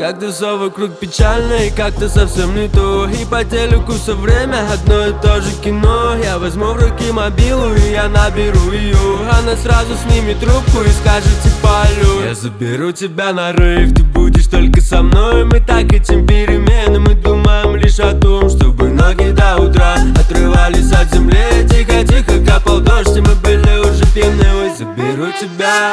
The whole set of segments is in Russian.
Как-то все вокруг печально и как-то совсем не то. И по телеку все время одно и то же кино. Я возьму в руки мобилу и я наберу ее. Она сразу снимет трубку и скажет типа алло. Я заберу тебя на рейв, ты будешь только со мной. Мы так этим перемены, мы думаем лишь о том, чтобы ноги до утра отрывались от земли. Тихо-тихо капал дождь, и мы были уже пьяны. Ой, заберу тебя.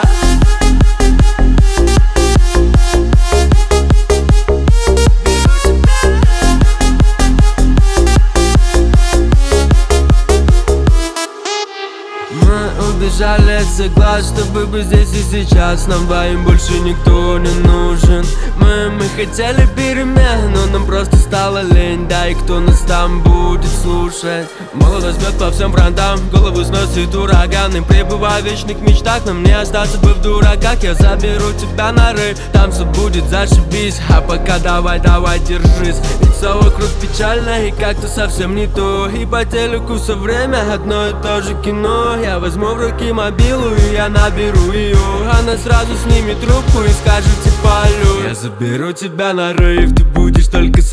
Убежали от всех глаз, чтобы быть здесь и сейчас. Нам двоим больше никто не нужен. Мы хотели перемен, но нам просто стало лень. Да и кто нас там будет слушать? Молодость бьет по всем фронтам, голову сносит ураган. И пребывая в вечных мечтах, нам не остаться бы в дураках. Я заберу тебя на рейв, там все будет зашибись. А пока давай, держись. Ведь все вокруг печально и как-то совсем не то. И по телеку все время одно и то же кино. Я возьму в руки мобилу и я наберу ее. Она сразу снимет трубку и скажет типа алло. Я заберу тебя на рейв, ты будешь только